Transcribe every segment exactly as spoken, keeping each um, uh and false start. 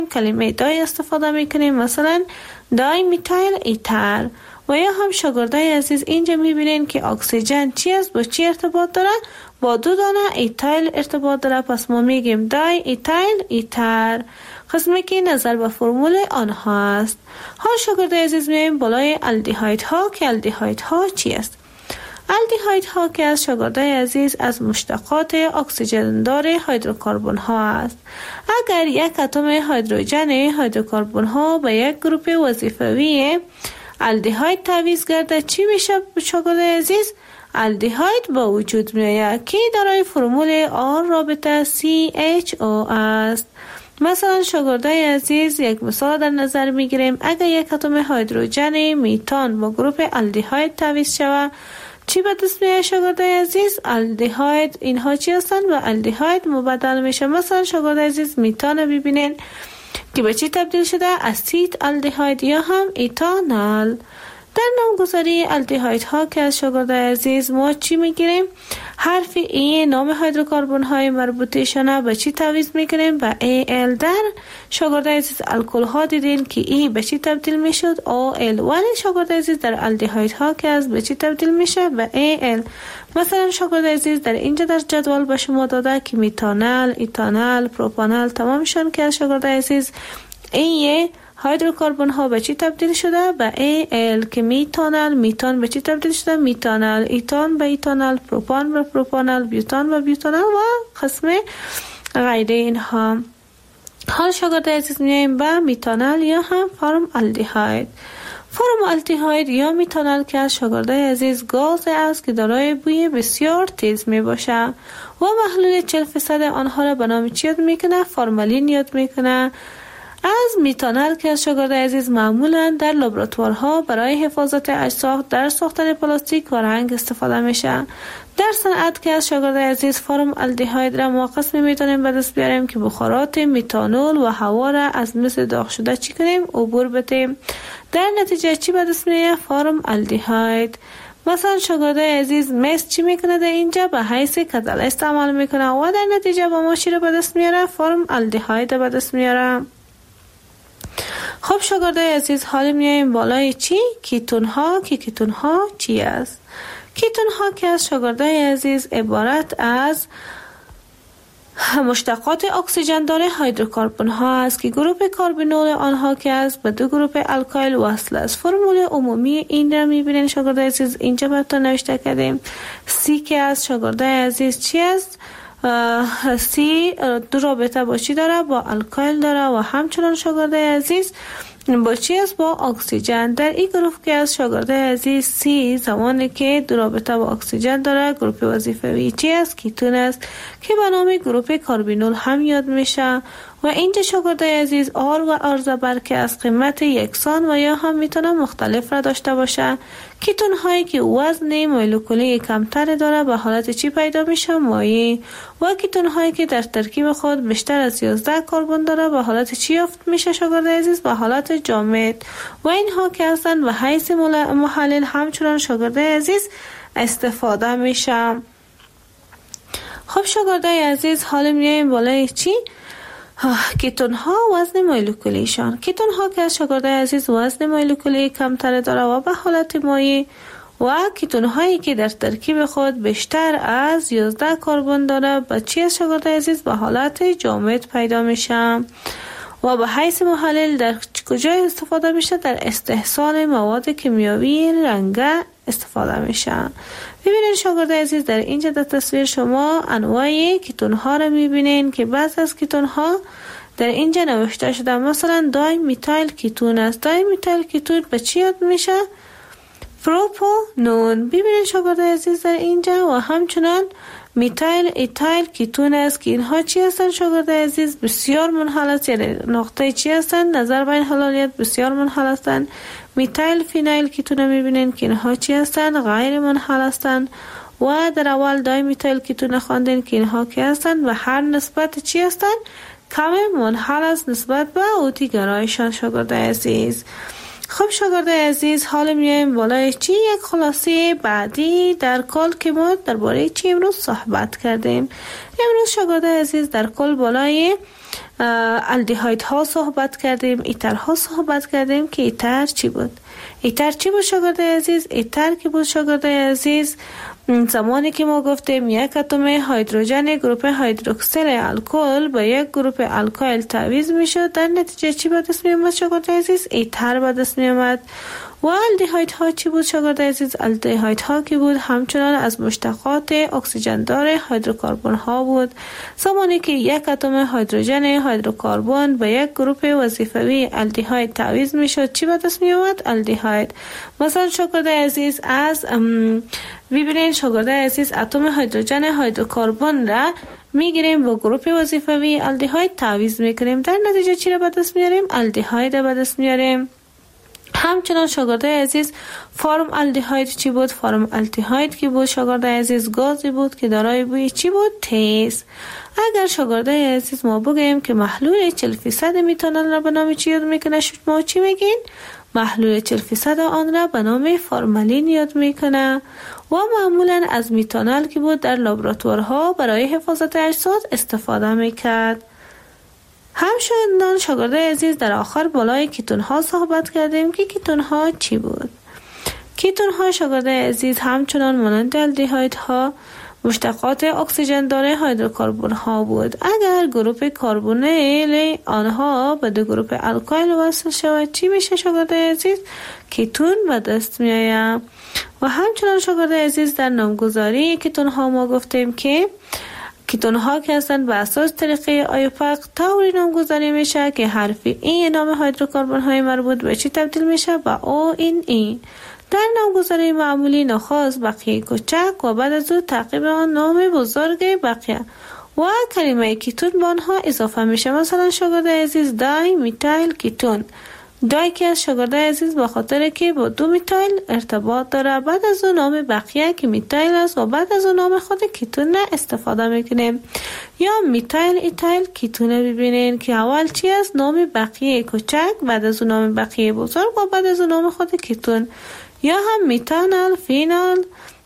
کلمه دای استفاده میکنیم، مثلا دای میتایل ایتر. و یا هم شاگردای عزیز اینجا میبینین که اکسیژن چی است، با چی ارتباط داره؟ با دو دانه ایتایل ارتباط داره، پس ما میگیم دای ایتایل ایتر، قسمی که نظر به فرمول آنها است. حال شاگردای عزیز میایم بالای الدیهاید ها که الدیهاید ها چی است؟ الدیهاید ها که از شاگردای عزیز از مشتقات اکسیژن دار هیدروکربن ها است. اگر یک اتم هیدروژن هیدروکربن ها به یک گروپ وظیفوی الدیهاید تعویض گرده چی میشه شاگردای عزیز؟ الدیهاید با وجود میآید که دارای فرمول آر رابطه سی اچ او است. مثلا شاگردای عزیز یک مثال در نظر میگیریم. اگر یک اتم هیدروژن میتان با گروپ الدیهاید تعویض شود چی به دست میاد شاگردای عزیز؟ الدیهاید. اینها چی هستند؟ و الدیهاید مبدل میشه. مثلا شاگردای عزیز میتان ببینین که به چی تبدیل شده؟ اسید الدیهاید یا هم ایتانال. در نامگذاری الدیهاید ها که از شاگردای عزیز ما چی میگیریم؟ حرف ای نام هیدروکربن های مربوطه به چی تعویض میکنیم؟ به ای ال. در شاگردای عزیز الکل ها دیدین که ای به چی تبدیل میشد؟ او ال. ولی شاگردای عزیز در الدیهاید ها که از به چی تبدیل میشه؟ به ای ال. مثلا شاگردای عزیز در اینجا در جدول به شما داده که میتانل، ایتانل، پروپانل تمامشان که از شاگردای عزیز ای هیدروکربن ها به چی تبدیل شده؟ به ای ال. که میتانل، میتان به چی تبدیل شده؟ میتانل، ایتان به ایتانل، پروپان به پروپانل، بیوتان به بیوتانل و قسم غیره اینها. حال شاگردای عزیز میایم به میتانل یا هم فرم الدیهاید. فرم الدیهاید یا میتانل که از شاگردای عزیز گاز است که دارای بوی بسیار تیز می باشه و محلول چهل درصد آنها را به نام چی یاد میکنه؟ فرمالین یاد میکنه. از میتانل که از شاگردای عزیز معمولا در لابراتوارها برای حفاظت اجزا در ساختن پلاستیک و رنگ استفاده میشه. در صنعت که از شاگردای عزیز فرم الدیهاید را ما قسمی میتونیم به دست بیاریم که بخارات میتانول و هوا را از مثل داغ شده چی کنیم؟ عبور بدیم. در نتیجه چی به دست میاد؟ فرم الدیهاید. مثلا شاگردای عزیز مس چی میکنه؟ در اینجا به حیث کتالیست استعمال میکنه و در نتیجه با ما چی را به دست میاره؟ فرم الدیهاید به دست میاره. خب شاگردای عزیز حالا میایم بالای چی؟ کیتون ها. که کیتون ها چی است؟ کیتون ها که از شاگردای عزیز عبارت از مشتقات اکسیژن دار هیدروکربن ها است که گروپ کاربینول آنها که است به دو گروپ الکایل وصل است. فرمول عمومی این را میبینین شاگردای عزیز اینجا براتون نوشته کردیم. سی که از شاگردای عزیز چی است؟ سی دو رابطه با چی داره؟ با الکایل داره و همچنان شاگردای عزیز با چی است؟ با اکسیژن. در این گروه که از شاگردای عزیز سی زمانی که دو رابطه با اکسیژن داره گروپ وظیفوی چی است؟ کیتون است که به نام گروپ کاربینول هم یاد میشه. و اینجا شاگردای عزیز آر و آر زبر که از قیمت یکسان و یا هم میتونه مختلف را داشته باشه. کیتون هایی که وزن مولکولی کمتر داره به حالت چی پیدا میشه؟ مایع. و کیتون هایی که در ترکیب خود بیشتر از یازده کربن داره به حالت چی یافت میشه شاگردای عزیز؟ به حالت جامد. و اینها که هستن به حیث محلل همچنان شاگردای عزیز استفاده میشه. خب شاگردای عزیز حالا میایم بالای چی؟ کیتون ها وزن مولکولیشان. کیتون ها که از شاگردای عزیز وزن مولکولی کمتر داره و به حالت مایع و کیتون هایی که در ترکیب خود بیشتر از یازده کربن داره به چی از شاگردای عزیز؟ به حالت جامد پیدا میشه. و به حیث محلل در کجا استفاده میشه؟ در استحصال مواد کیمیاوی رنگه استفاده میشه. ببینید شاگردای عزیز در اینجا در تصویر شما انواع کیتون ها رو میبینین که بعض از کیتون ها در اینجا نوشته شده. مثلا دای میتایل کیتون است. دای میتایل کیتون به چی یاد میشه؟ پروپانون. ببینید شاگردای عزیز در اینجا و همچنان میتایل ایتایل کیتون است که اینها چی هستن شاگردای عزیز؟ بسیار منحل است. یعنی نقطه چی هستن؟ نظر بین حلالیت بسیار منحل هستن. میتایل فینایل کیتون میبینین که اینها چی هستن؟ غیر منحل هستن. و در اول دای میتایل کیتون خواندین که اینها کی هستن و هر نسبت چی هستن؟ کم منحل است نسبت به اوتی گرایشان شاگردای عزیز. خب شاگردای عزیز حالا میایم بالای چی؟ یک خلاصه بعدی در کل که ما درباره چی امروز صحبت کردیم. امروز شاگردای عزیز در کل بالای الدهاید ها صحبت کردیم، ایتر ها صحبت کردیم که ایتر چی بود. ایتر چی بود شاگرده عزیز؟ ایتر که بود شاگرده عزیز زمانی که ما گفتیم یک اتم هیدروژن گروپ هیدروکسیل الکل با یک گروپ الکایل تعویض میشد، در نتیجه چی به دست می اومد شاگرده عزیز؟ ایتر به دست می اومد. و الدهاید ها چی بود شاگرده عزیز؟ الدهاید ها که بود همچنان از مشتقات اکسیژن دار هیدروکربن ها بود. زمانی که یک اتم هیدروژن هیدروکربن با یک گروپ وظیفوی الدهاید تعویض میشد چی به دست می اومد؟ الدهاید. مثلا شاگرده عزیز از ببینید شاگرده عزیز اتم هیدروژن هیدروکربن را میگیریم با گروپ وظیفوی الدهاید تعویض میکنیم، در نتیجه چی را به دست میاریم؟ الدهاید را به دست میاریم. همچنان شاگرده عزیز فرم الدهاید چی بود؟ فرم الدهاید که بود شاگرده عزیز گازی بود که دارای بوی چی بود؟ تیز. اگر شاگرده عزیز ما بگیم که محلول چهل درصد میتانل را به نام چی یاد میکنه، شما چی میگین؟ محلول چهل درصد آن را به نام فرمالین یاد میکنه و معمولا از میتانل که بود در لابراتوارها برای حفاظت اجساد استفاده میکرد. همچنان شاگرده عزیز در آخر بالای کیتون ها صحبت کردیم که کیتون ها چی بود. کیتون ها شاگرده عزیز همچنان مانند الدهاید ها مشتقات اکسیژن دار هیدروکربن ها بود. اگر گروپ کربونیل آنها به دو گروپ الکایل وصل شود چی میشه شاگرده عزیز؟ کیتون به دست می آید. و همچنان شاگرده عزیز در نامگذاری کیتون ها ما گفتیم که کیتون ها که هستند به اساس طریقه آیوپاک طوری نامگذاری میشه که حرف ای نام هیدروکربن های مربوط به چی تبدیل میشه؟ به او این ای. در نامگذاری معمولی نخست بقیه کوچک و بعد از او تعقیب آن نام بزرگ بقیه و کلمه کیتون به آنها اضافه میشه. مثلا شاگرده عزیز دای میتایل کیتون. دای که از شاگرده عزیز به خاطر که با دو میتایل ارتباط داره، بعد از اون نام بقیه که میتایل است و بعد از اون نام خود کیتون استفاده میکنیم. یا میتایل ایتایل کیتون ببینین که اول چی است؟ نام بقیه کوچک، بعد از اون نام بقیه بزرگ و بعد از اون نام خود کیتون. یا هم میتانال فینال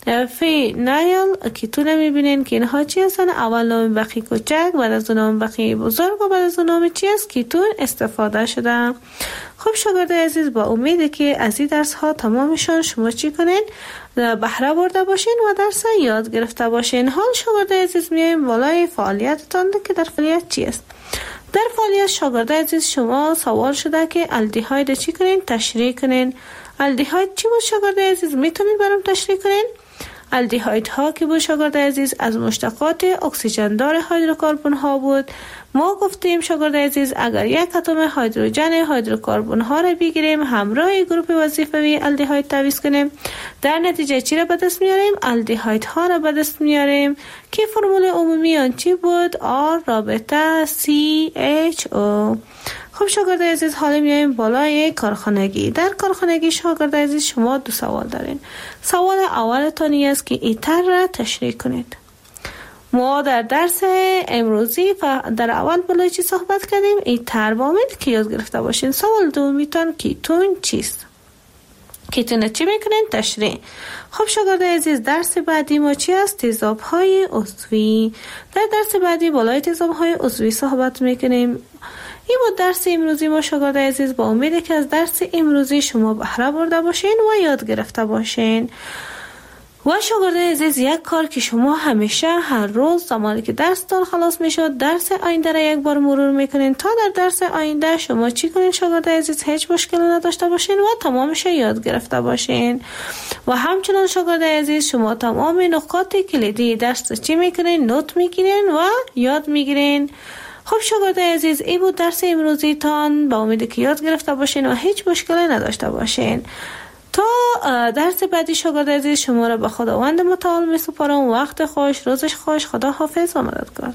فینایل کیتون میبینین که اینها چی هستن؟ اول نام بقیه کوچک، بعد از اون نام بقیه بزرگ و بعد از اون نام چی است؟ کیتون استفاده شده. خب شاگرده عزیز با امید که از این درس ها تمامشان شما چی کنین؟ بهره برده باشین و درس یاد گرفته باشین. حال شاگرده عزیز میایم بالای فعالیتتان که در فعالیت چی است؟ در فعالیت شاگرده عزیز شما سوال شده که الدهاید چی کنین؟ تشریح کنین. الدهاید چی بود شاگرده عزیز؟ میتونین برام تشریح کنین؟ الدهاید ها که بود شاگرده عزیز از مشتقات اکسیژن دار هیدروکربن ها بود. ما گفتیم شاگرده عزیز اگر یک اتم هیدروژن هیدروکربن ها را بگیریم همراه گروپ وظیفوی الدهاید تعویض کنیم، در نتیجه چی را به دست میاریم؟ الدهاید ها را به دست میاریم که فرمول عمومی آن چی بود؟ آر رابطه سی اچ او. خب شاگرده عزیز حالا میایم بالای کارخانگی. در کارخانگی شاگرده عزیز شما دو سوال دارین. سوال اولتانی است که ایتر را تشریح کنید. ما در درس امروزی در اول بالای چی صحبت کردیم؟ ایتر با امید که یاد گرفته باشین. سوال دومیتان کیتون چیست؟ کیتون چی میکنین؟ تشریح. خب شاگرده عزیز درس بعدی ما چی است؟ تیزاب های عضوی. در درس بعدی بالای تیزاب های عضوی صحبت میکنیم. این بود درس امروزی ما شاگرده عزیز. با امید که از درس امروزی شما بهره برده باشین و یاد گرفته باشین. و شاگرده عزیز یک کار که شما همیشه هر روز زمانی که درستان خلاص میشد درس آینده را یک بار مرور میکنین تا در درس آینده شما چی کنین شاگرده عزیز؟ هیچ مشکل نداشته باشین و تمامش یاد گرفته باشین. و همچنان شاگرده عزیز شما تمام نکات کلیدی درس چی میکنین؟ نوت میگیرین و یاد میگیرین. خب شاگرده عزیز این بود درس امروزی تان. با امید که یاد گرفته باشین و هیچ مشکلی نداشته باشین. تا درس بعدی شاگرده عزیز شما را به خداوند متعال می سپارم. وقت خوش، روزش خوش، خدا حافظ و مددگار.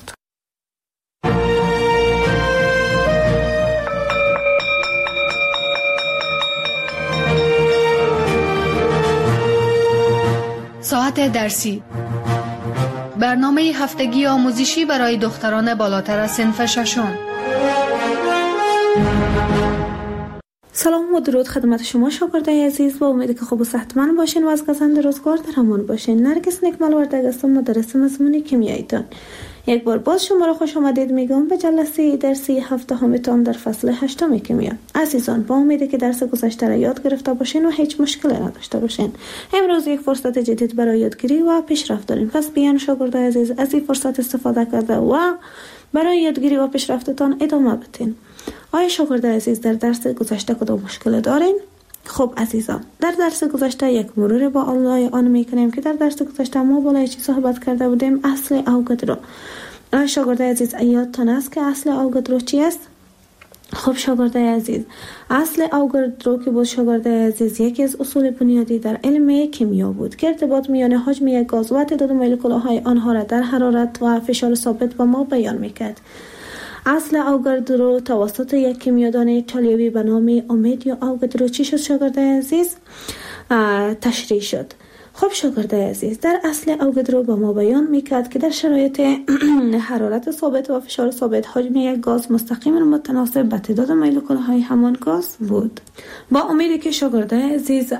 ساعت درسی، برنامه هفتگی آموزشی برای دختران بالاتر از صنف ششم. سلام و درود خدمت شما شاگردای عزیز، با امید که خوب و صحتمند باشین و از گزند روزگار در امان باشین. نرگس نکمل وردگ هستم، مدرس مضمون کیمیاییتان. یک بار باز شما را خوش آمدید میگم به جلسه درسی هفته همیتان در فصل هشتم کیمیا. عزیزان، با امید که درس گذشته را یاد گرفته باشین و هیچ مشکلی نداشته باشین. امروز یک فرصت جدید برای یادگیری و پیشرفت داریم، پس بیان شاگردای عزیز از این فرصت استفاده کرده و برای یادگیری و پیشرفتتان ادامه بدین. آیا شاگردای عزیز در درس گذشته کدام مشکل دارین؟ خب عزیزان، در درس گذشته یک مرور با الله آن میکنیم که در درس گذشته ما بالای چی صحبت کرده بودیم؟ اصل اوگادرو. آیا شاگردای عزیز یادتان است که اصل اوگادرو چی است؟ خب شاگردای عزیز، اصل اوگادرو که بود شاگردای عزیز یکی از اصول بنیادی در علم کیمیا بود که ارتباط میان حجم یک گاز و تعداد مولکول‌های آنها را در حرارت و فشار ثابت به ما بیان میکرد. اصل اوگادرو توسط یک کیمیادان ایتالیایی به نام اومدیو اوگادرو چی شد شاگردای عزیز؟ تشریح شد. خب شاگردای عزیز، در اصل اوگادرو به ما بیان میکرد که در شرایط حرارت ثابت و فشار ثابت حجم یک گاز مستقیما متناسب به تعداد مولکول‌های همان گاز بود. با امیدی که شاگردای عزیز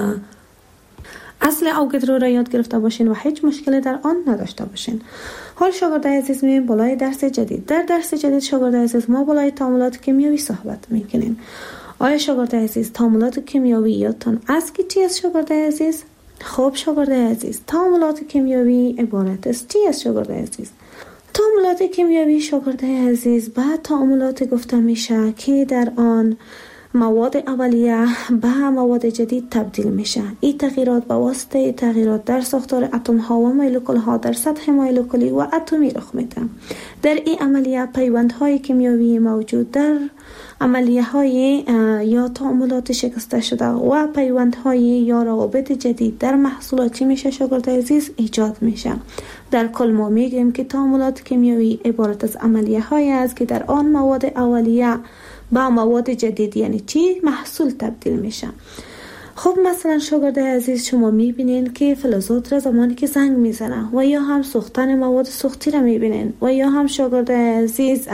اصل اوگادرو را یاد گرفته باشین و هیچ مشکلی در آن نداشته باشین. حال شاگردای عزیز می‌بینیم بالای درس جدید. در درس جدید شاگردای عزیز ما بالای تعاملات کیمیایی صحبت می‌کنیم. آیا شاگردای عزیز تعاملات کیمیایی یادتان است که چی است شاگردای عزیز؟ خب شاگردای عزیز، تعاملات کیمیایی عبارت است چی است شاگردای عزیز؟ تعاملات کیمیایی شاگردای عزیز بعد تعاملات گفته میشه که در آن مواد اولیه به مواد جدید تبدیل میشه. این تغییرات به واسطه تغییرات در ساختار اتم ها و مولکول ها در سطح مولکولی و اتمی رخ میده. در این عملیه پیوند های کیمیایی موجود در عملیه های یا تعاملات شکسته شده و پیوند های یا روابط جدید در محصولات چی میشه شاگردای عزیز؟ ایجاد میشه. در کل ما میگیم که تعاملات کیمیایی عبارت از عملیه های است که در آن مواد اولیه با مواد جدید یعنی چی؟ محصول تبدیل میشه. خب مثلا شاگردای عزیز شما میبینین که فلزات را زمانی که زنگ میزنه و یا هم سوختن مواد سوختی را میبینین و یا هم شاگردای عزیز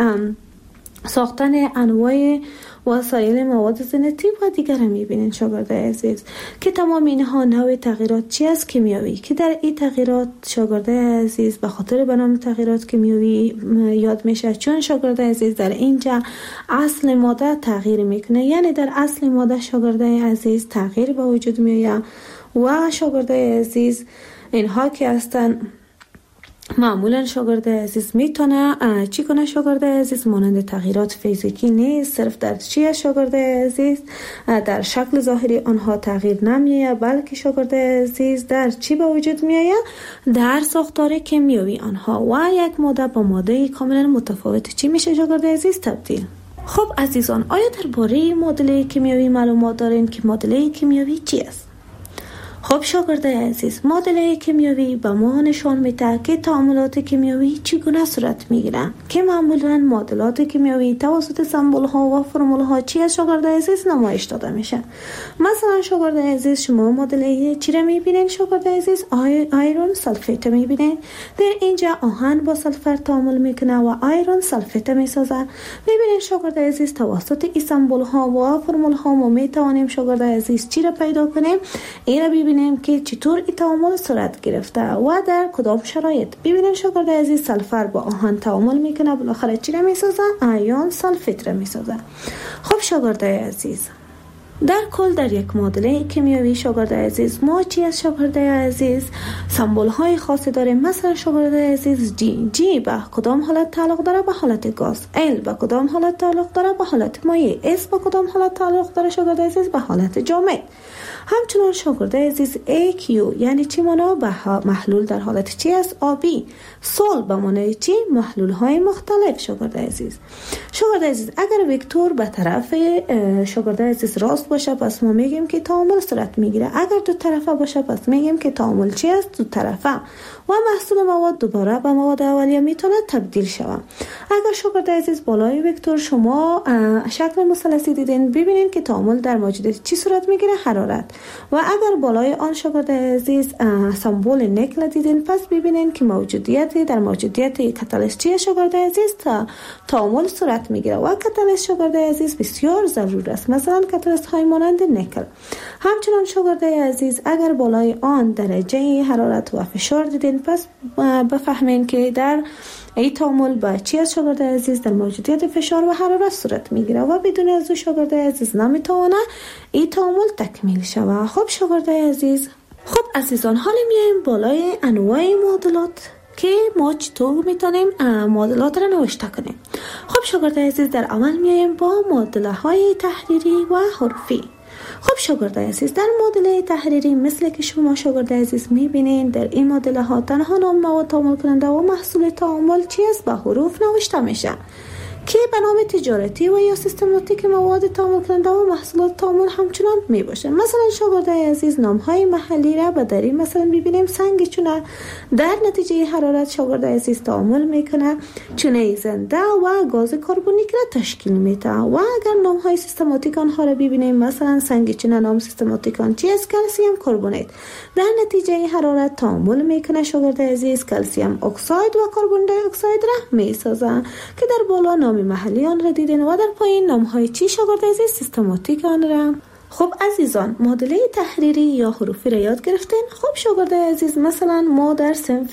ساختن انواع وسایل مواد زینتی و دیگر میبینین شاگردای عزیز که تمام اینها نوع تغییرات چی است؟ کیمیایی. که در این تغییرات شاگردای عزیز به خاطر به نام تغییرات کیمیایی یاد میشه، چون شاگردای عزیز در اینجا اصل ماده تغییر میکنه، یعنی در اصل ماده شاگردای عزیز تغییر به وجود میاد و شاگردای عزیز اینها که هستن معمولا شاگردای عزیز میتونه چی کنه شاگردای عزیز؟ مانند تغییرات فیزیکی نیست، صرف در چیه شاگردای عزیز؟ در شکل ظاهری آنها تغییر نمیآید، بلکه شاگردای عزیز در چی به وجود میآید؟ در ساختار کیمیایی آنها و یک ماده با ماده کاملا متفاوت چی میشه شاگردای عزیز؟ تبدیل. خب عزیزان، آیا درباره معادله کیمیایی معلومات دارین که معادله کیمیایی چی است؟ خب شاگردای عزیز، معادله کیمیایی به ما نشان میده که تعاملات کیمیایی چگونه صورت میگیرن که معمولا معادلات کیمیایی توسط سمبل ها و فرمول ها چی از شاگردای عزیز نمایش داده میشه. مثلا شاگردای عزیز شما معادله چی را میبینین شاگردای عزیز؟ آیرون سلفیت میبینین. در اینجا آهن با سلفر تعامل میکنه و آیرون سلفیت میسازه. میبینین شاگردای عزیز توسط این سمبل ها و فرمول ها ما میتوانیم شاگردای عزیز چی را پیدا کنیم؟ این را ببینیم که چطور این تعامل صورت گرفته و در کدام شرایط. ببینید شاگردای عزیز سلفر با آهن تعامل میکنه، بالاخره چی را میسازه؟ آیون سلفیت را میسازه. خب شاگردای عزیز، در کل در یک معادله کیمیایی شاگردای عزیز ما چی از شاگردای عزیز؟ سمبل های خاصی داریم. مثلا شاگردای عزیز جی جی به کدام حالت تعلق داره؟ به حالت گاز. ال به کدام حالت تعلق داره؟ به حالت مایع. اس به کدام حالت تعلق داره شاگردای عزیز؟ به حالت جامد. همچنان شاگردای عزیز ای کیو یعنی چی مانا؟ به محلول در حالت چی است؟ آبی. سول به معنای چی؟ محلول های مختلف شاگردای عزیز. شاگردای عزیز اگر وکتور به طرف شاگردای عزیز راست باشه پس ما میگیم که تعامل صورت میگیره. اگر دو طرفه باشه پس میگیم که تعامل چی است؟ دو طرفه. و محصول مواد دوباره به مواد اولیه میتونه تبدیل شود. اگر شاگرد عزیز بالای وکتور شما شکل مثلثی دیدین، ببینید که تعامل در موجودیت چی صورت میگیره؟ حرارت. و اگر بالای آن شاگرد عزیز سمبل نیکل دیدین، پس ببینید که موجودیت در موجودیت کاتالیست چی شاگرد عزیز؟ تا تعامل صورت میگیره. و کاتالیست شاگرد عزیز بسیار ضرور است، مثلا کاتالیست های مانند نیکل. همچنان شاگرد عزیز اگر بالای آن درجه حرارت و فشار دیدین، پس بفهمین که در ای تعامل با چی از شاگرد عزیز در موجودیت فشار و حرارت صورت میگیره و بدون از شاگرد عزیز نمیتونه ای تعامل تکمیل شود. خب شاگرد عزیز، خب عزیزان، حالا میایم بالای انواع معادلات که ما چطور میتونیم معادلات را نوشته کنیم. خب شاگرد عزیز، در اول میایم با معادله های تحریری و حروفی. خب شاگرد عزیز، در معادله تحریری مثل که شما شاگرد عزیز میبینین، در این معادله ها تنها نام مواد تعامل کننده و محصول تعامل چی است؟ به حروف نوشته میشه که به نام تجارتی و یا سیستماتیک مواد تعامل کننده و محصولات تعامل همچنان می باشه. مثلا شاگرد عزیز نام های محلی را به دری مثلا ببینیم سنگ چونه در نتیجه حرارت شاگرد عزیز تعامل میکنه، چونه زنده و گاز کربونیک را تشکیل میده. و اگر نام های سیستماتیک آنها را ببینیم، مثلا سنگ چونه نام سیستماتیک آن چی است؟ کلسیم کربونات. در نتیجه حرارت تعامل میکنه شاگرد عزیز، کلسیم اکساید و کربن دی اکساید را میسازه که در بالا نام محلی آن را دیدین و در پایین نام های چی شاگرد عزیز؟ سیستماتیک آن را. خب عزیزان، معادله تحریری یا حروفی را یاد گرفتین. خب شاگرد عزیز، مثلا ما در صنف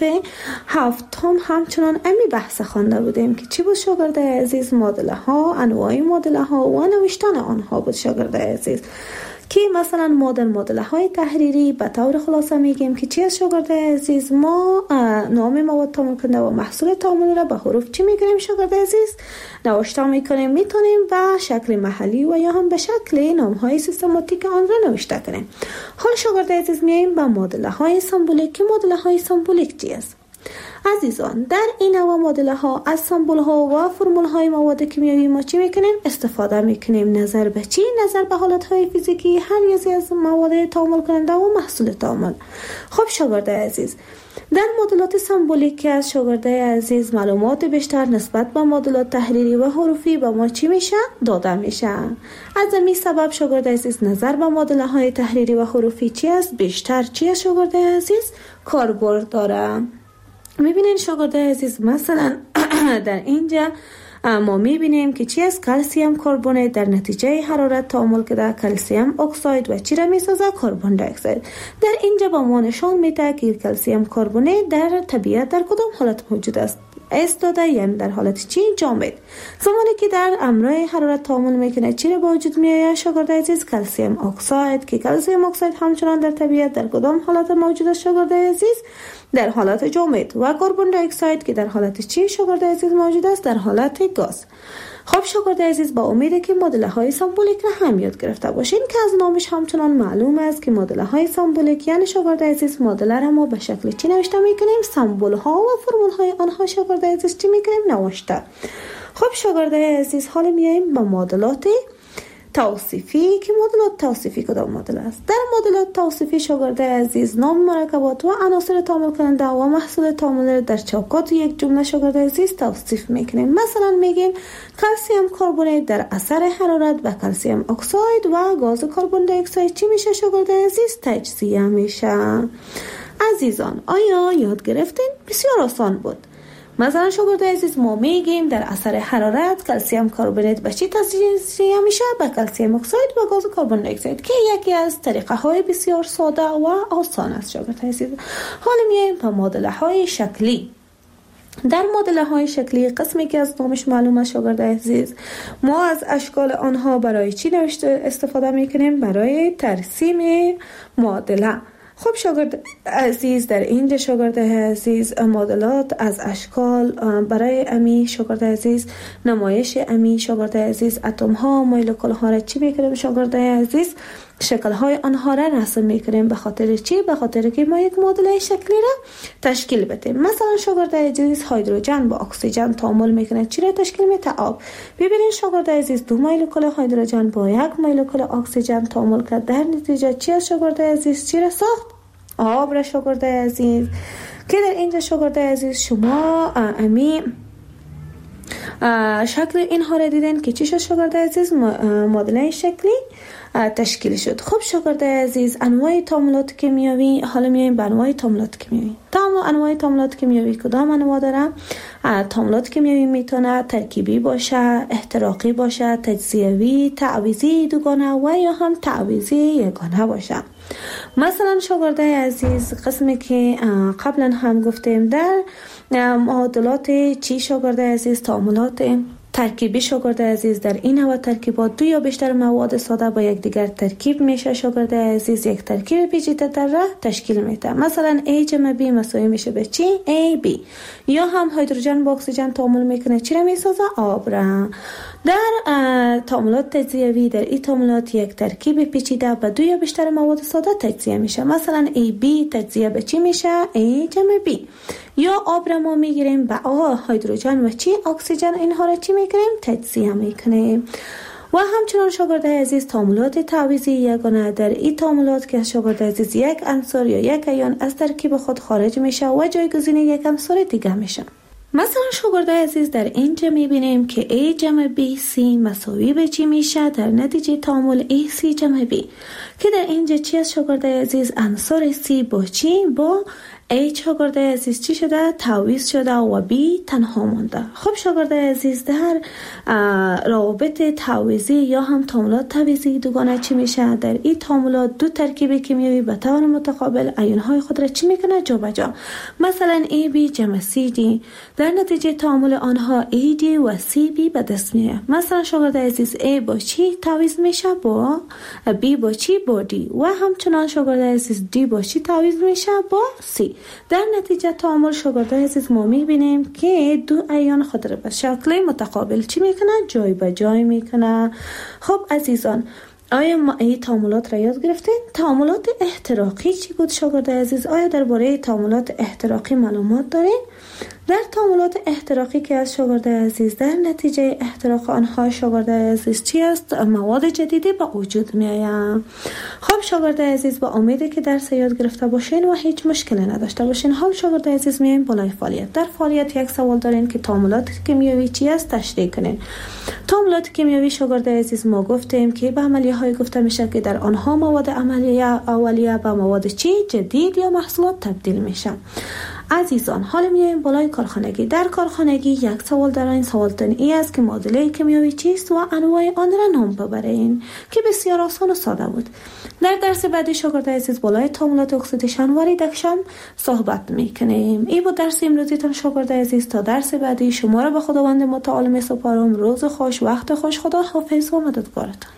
هفتم همچنان امی بحث خوانده بودیم که چی بود شاگرد عزیز؟ معادله ها، انواع معادله ها و نوشتن آنها بود شاگرد عزیز. که مثلا ما در معادله های تحریری به طور خلاصه میگیم که چی از شاگرد عزیز؟ ما نام مواد تعامل کننده و محصول تعامل را به حروف چی میکنیم شاگرد عزیز؟ نوشته میکنیم. میتونیم به شکل محلی و یا هم به شکل نام های سیستماتیک آن را نوشته کنیم. حال شاگرد عزیز میایم به معادله های سمبولیک. که معادله های سمبولیک چی است؟ عزیزان، در این نوع معادله ها از سمبل ها و فرمول های مواد کیمیایی ما چی میکنیم؟ استفاده میکنیم. نظر به چی؟ نظر به حالت های فیزیکی هر یکی از مواد تعامل کننده و محصول تعامل. خب شاگرد عزیز، در معادلات سمبولیک از شاگرد عزیز معلومات بیشتر نسبت به معادلات تحریری و حروفی به ما چی میشه؟ داده میشه. از همین سبب شاگرد عزیز نظر به معادله های تحریری و حروفی چی است؟ بیشتر چی است شاگرد عزیز؟ کاربرد داره. میبینین شاگرد عزیز، مثلا در اینجا ما میبینیم که چی است؟ کلسیم کربونات در نتیجه حرارت تعامل کرده کلسیم اکساید و چی را میسازه؟ کربن دی اکساید. در اینجا با ما نشان میده که کلسیم کربونات در طبیعت در کدام حالت موجود است؟ است داده، یعنی در حالت چی؟ جامد. زمانی که در امرای حرارت تعامل میکنه چی را به وجود میآید شاگرد عزیز؟ کلسیم اکساید. که کلسیم اکساید همچنان در طبیعت در کدام حالت موجود است شاگرد عزیز؟ در حالت جامد. و کربن دی اکساید که در حالت چی شاگرد عزیز موجود است؟ در حالت گاز. خب شاگرد عزیز، با امید که معادله های سمبولیک را هم یاد گرفته باشین که از نامش همچنان معلوم است که معادله های سمبولیک یعنی شاگرد عزیز معادله را ما به شکل چی نوشته میکنیم؟ سمبل ها و فرمول های آنها شاگرد عزیز چی میکنیم؟ نوشته. خب شاگرد عزیز، حالا میایم به معادلات توصیفی. که معادلات توصیفی کدام معادله است؟ در معادلات توصیفی شاگرد عزیز نام مرکبات و عناصر تعامل کننده و محصول تعامل در چوکات یک جمله شاگرد عزیز توصیف میکنیم. مثلا میگیم کلسیم کربونات در اثر حرارت و کلسیم اکساید و گاز کربن دی اکساید چی میشه شاگرد عزیز؟ تجزیه میشه. عزیزان، آیا یاد گرفتین؟ بسیار آسان بود. مثلا شاگرد عزیز، ما میگیم در اثر حرارت کلسیم کربونات به چی تجزیه میشه؟ به کلسیم اکساید و گاز کربن دی اکساید، که یکی از طریقه های بسیار ساده و آسان است شاگرد عزیز. حالا میایم به معادله های شکلی. در معادله های شکلی قسمی که از نامش معلومه شاگرد عزیز، ما از اشکال آنها برای چی نوشته استفاده میکنیم؟ برای ترسیم معادله. خب شاگرد عزیز، در اینجا شاگرد عزیز معادلات از اشکال برای امی شاگرد عزیز نمایش امی شاگرد عزیز اتم ها مولکول ها را چی میکنیم شاگرد عزیز؟ شکل‌های آنها را رسم می‌کنیم. به خاطر چی؟ به خاطر که ما یک معادله شکلی را تشکیل بدیم. مثلا شاگرد عزیز هیدروژن با اکسیژن تعامل می‌کنه، چی را تشکیل میده؟ آب. ببینید شاگرد عزیز دو مولکول هیدروژن با یک مولکول اکسیژن تعامل کرد، در نتیجه چی از شاگرد عزیز چی را ساخت؟ آب را شاگرد عزیز. که در اینجا شاگرد عزیز شما امی شکل اینها را دیدن که چی شد شاگرد عزیز؟ معادله شکلی تشکیل شد. خب شاگرد عزیز انواع تعاملات کیمیایی، حالا میایم به انواع تعاملات کیمیایی. تمام انواع تعاملات کیمیایی کدام انواع داره؟ تعاملات کیمیایی میتونه ترکیبی باشه، احتراقی باشه، تجزیوی، تعویضی دوگانه و یا هم تعویضی یگانه باشه. مثلا شاگرد عزیز قسمی که قبلا هم گفتیم در معادلات چی شاگرد عزیز؟ تعاملات ترکیبی شاگرد عزیز در این نوع ترکیبات دو یا بیشتر مواد ساده با یک دیگر ترکیب میشه شاگرد عزیز یک ترکیب پیچیده تر را تشکیل میده. مثلا A جمع B مساوی میشه به چی؟ A B. یا هم هیدروژن با اکسیژن تعامل میکنه، چی را میسازه؟ آب را. در تعاملات تجزیوی در این تعاملات یک ترکیب پیچیده با دو یا بیشتر مواد ساده تجزیه میشه. مثلا A B تجزیه به چی میشه؟ A جمع B. یا آب را ما میگیریم با آ هیدروژن و چی؟ اکسیژن، اینها را چی میکنیم؟ تجزیه میکنیم. و همچنان شاگرد عزیز تعاملات تعویضی یگانه در این تعاملات که شاگرد عزیز یک عنصر یا یک ایون از ترکیب خود خارج میشه و جایگزین یک عنصر دیگه میشه. مثلا شاگرد عزیز در اینجا میبینیم که A جمع B C مساوی به چی میشه؟ در نتیجه تعامل A C جمع B که در اینجا چی از شاگرد عزیز؟ عنصر C با چی؟ با A شاگرد عزیز چی شده؟ تعویض شده و B تنها مونده. خب شاگرد عزیز در روابط تعویضی یا هم تعاملات تعویضی دوگانه چی میشه؟ در این تعاملات دو ترکیب کیمیایی به طور متقابل ایون‌های خود را چی میکنه؟ جابجا. مثلا A B جمع C D در نتیجه تعامل آنها A D و C B به دست میاد. مثلا شاگرد عزیز A با چی تعویض میشه؟ با B با چی؟ با D. و همچنان شاگرد عزیز D با چی تعویض میشه؟ با C. در نتیجه تعامل شاگرد عزیز ما میبینیم که دو ایون خود را به شکل متقابل چی میکنه؟ جای به جای میکنه. خب عزیزان آیا ما این تعاملات را یاد گرفتین؟ تعاملات احتراقی چی بود شاگرد عزیز؟ آیا درباره تعاملات احتراقی معلومات دارین؟ در تعاملات احتراقی که از شاگرد عزیز در نتیجه احتراق آنها شاگرد عزیز چی است؟ مواد جدیدی به وجود می آید. خب شاگرد عزیز با امیده که درس یاد گرفته باشین و هیچ مشکلی نداشته باشین. حال شاگرد عزیز میایم بالای فعالیت. در فعالیت یک سوال دارین که تعاملات کیمیایی چی است؟ تشریح کنین. تعاملات کیمیایی شاگرد عزیز ما گفتیم که به عملیه های گفته میشه که در آنها مواد عملیه اولیه به مواد چی؟ جدید یا محصولات تبدیل میشه. عزیزان حالا میایم بالای کارخانگی. در کارخانگی یک سوال در این سوالتون ای است که معادله کیمیایی چیست و انواع آن را نام ببرین که بسیار آسان و ساده بود. در درس بعدی شاگرد عزیز بالای تعاملات اکسیدیشن و ریدکشن صحبت میکنیم. این بود درس امروزیتان شاگرد عزیز. تا درس بعدی شما را به خداوند متعال میسپارم. روز خوش، وقت خوش، خدا حافظ و مددگارتان.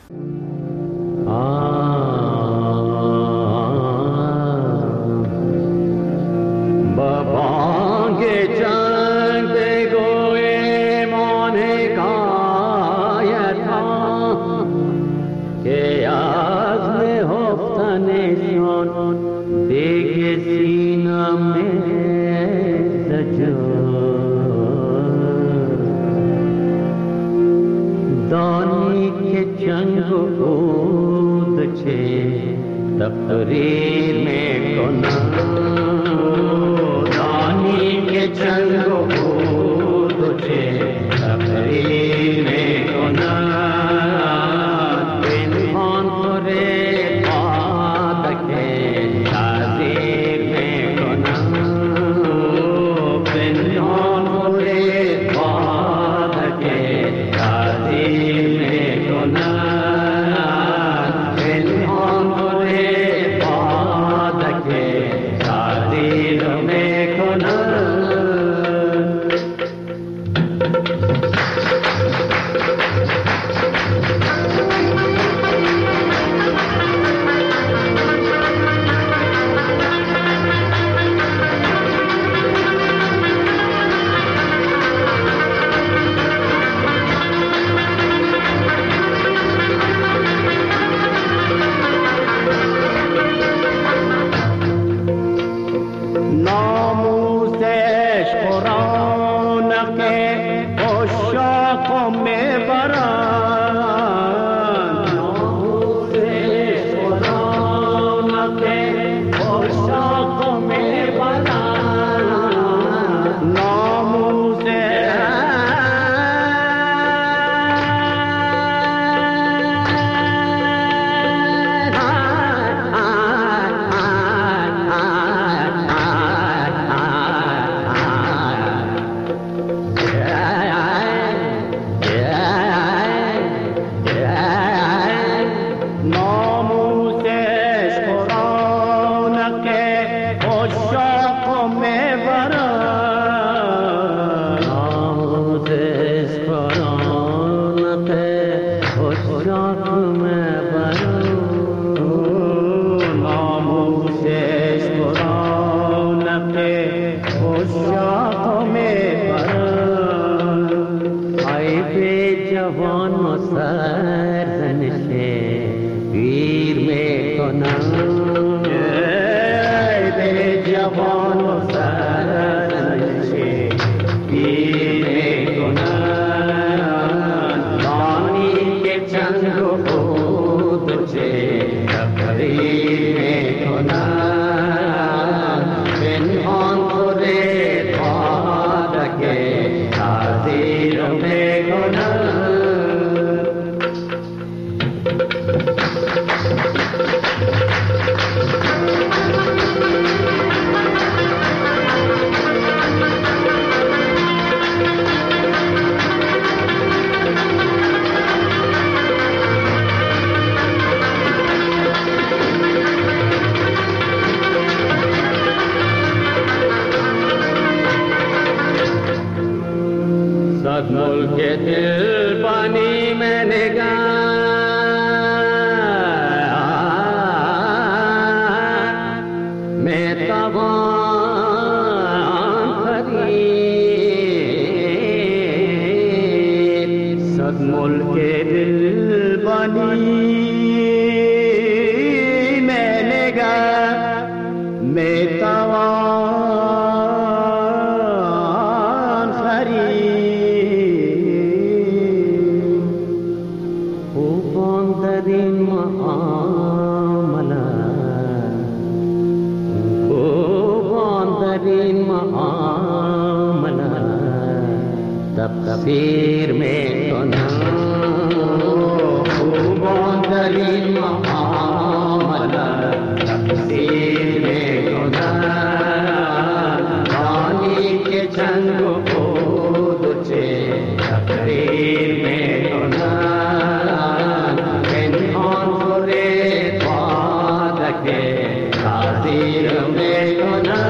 بانگ جنگ بگوی ما حکایت ها که از نهفتنشان دیگه سینم زجا دانی که جنگ بود چه تقریر میکنم جنگ و بود و چه تقریر میکنند پنهان خوره بادک تعذیر میکنند پنهان خوره بادک تعذیر میکنند پنهان خوره بادک تعذیر तफसीर में तो ना खूबों दरीन मामला तफसीर में तो ना पानी के चंग को तुझे तकरीर में तो ना इंसान फुरे बात के तासीर में तो ना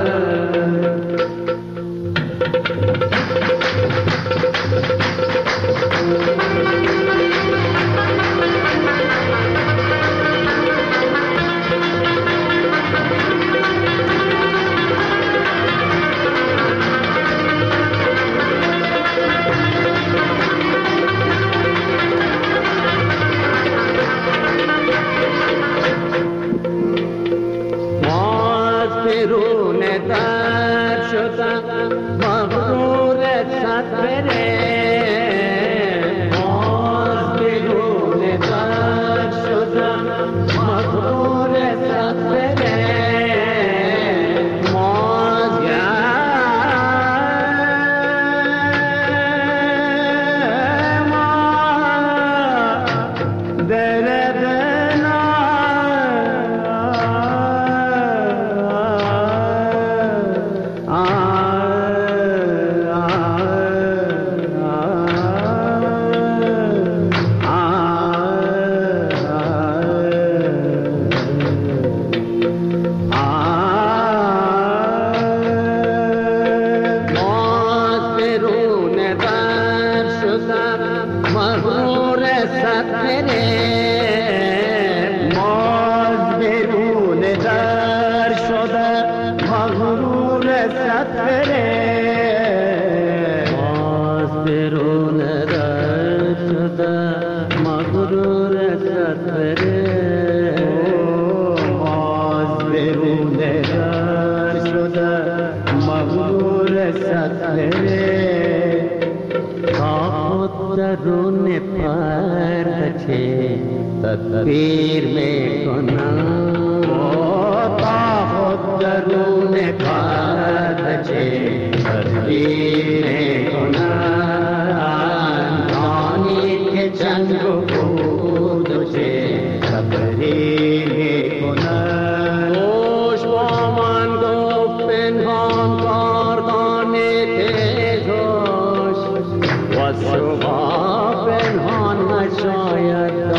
तकदीर में तो ना ताहुद्दरून खाद छे तकदीर में तो ना पानी के चंग कूद छे तकदीर में तो ना ओश वामन दो पेनहान कारदाने थे जोश वसुभा पेनहान न शायद